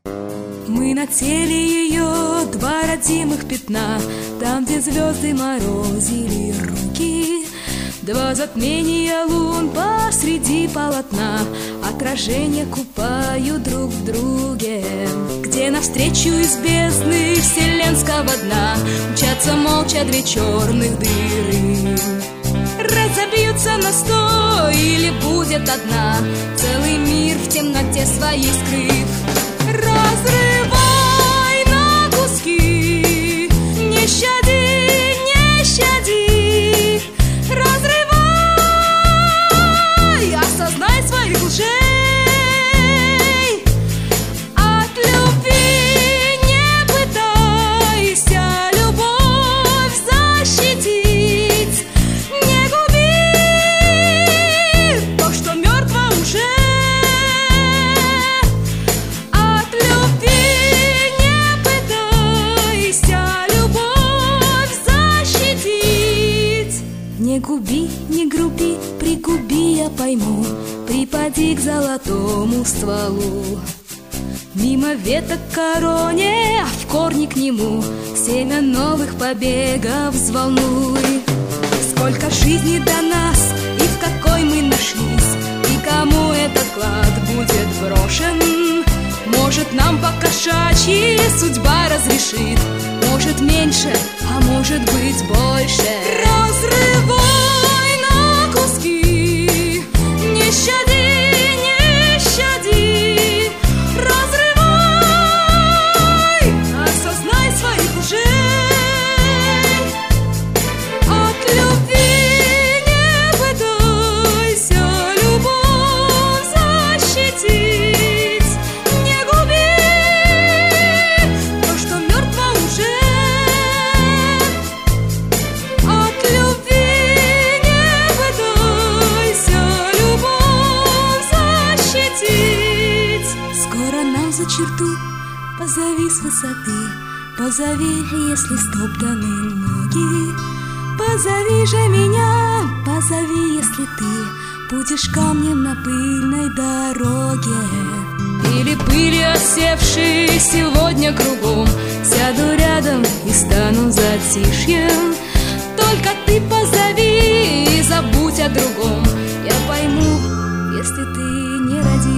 Мы на теле ее два родимых пятна, там, где звезды морозили руки. Два затмения лун посреди полотна, отражения купают друг в друге. Где навстречу из бездны вселенского дна мчатся молча две черных дыры. Разобьются на сто или будет одна, целый мир в темноте своей скрыт. Разрывай на куски, не щади, не щади. Разрывай, осознай своих лжей. От любви не пытайся любовь защитить. Не губи то, что мертво уже. От любви не пытайся любовь защитить. Не губи, не груби, пригуби, я пойму, припади к золотому стволу. Мимо веток короне, а в корни к нему семя новых побегов взволнуй. Сколько жизней до нас, и в какой мы нашлись, и кому этот клад будет брошен. Может, нам по-кошачьи судьба разрешит, может, меньше, а может быть, больше. Разрывай на куски, не щади, не щади. Разрывай, осознай своих лжей. От любви не пытайся любовь защитить. Не губи то, что мертво уже. От любви не пытайся любовь защитить. Скоро нам за черту позови с высоты, позови, если стоптаны ноги. Позови же меня, позови, если ты будешь камнем на пыльной дороге. Или пыли осевшей сегодня кругом, сяду рядом и стану затишьем. Только ты позови и забудь о другом. Я пойму, если ты не родишь.